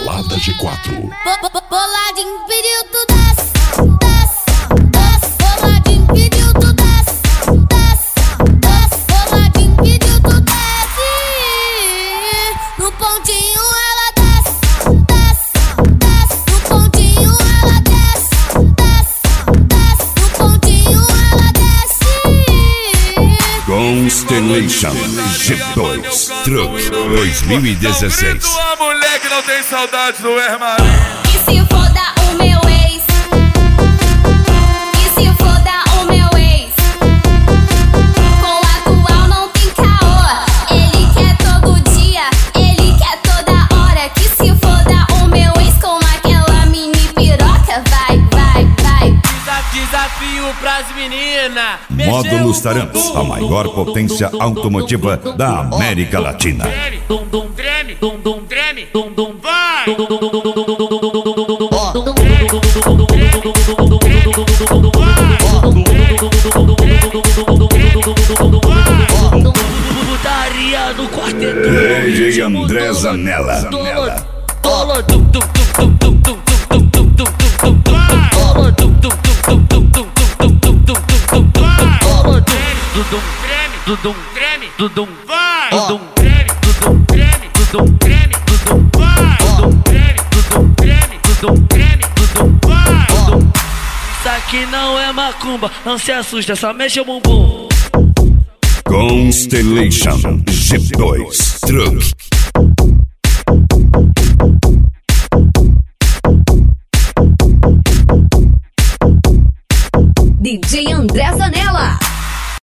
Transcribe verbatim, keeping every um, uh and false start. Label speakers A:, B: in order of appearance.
A: Balada G quatro.
B: Boladinho pediu tu desce, desce, desce. Boladinho pediu tu desce, desce, desce. Boladinho pediu tu desce. No pontinho ela desce, desce, desce. No pontinho ela desce, desce, desce. No pontinho ela desce.
A: Constellation G dois Truck dois mil e dezesseis.
C: Tua mulher que não tem saudade do Hermaninho.
B: E se foda o meu ex? E se foda o meu ex? Com o atual não tem caô. Ele quer todo dia, ele quer toda hora. Que se foda o meu ex com aquela mini piroca. Vai, vai, vai.
D: Desafio pras meninas.
A: Módulos Tarantos, a maior potência automotiva da América Latina.
D: Dum dum treme, dum dum treme, dum dum vai. Putaria no quarteto.
A: D J André Zanella.
D: Tola dum dum dum dum dum dum dum dum dum dum dum. Tola dum dum dum dum dum dum dum dum dum dum. Tola dum treme, dum treme, dum vai. Dum treme, dum treme, dum treme, dum vai. Dum treme, dum treme, dum treme, dum vai. Isso aqui não é macumba, não se assusta, só mexe o bumbum.
A: Constellation G dois Truck.
E: D J André Zanella.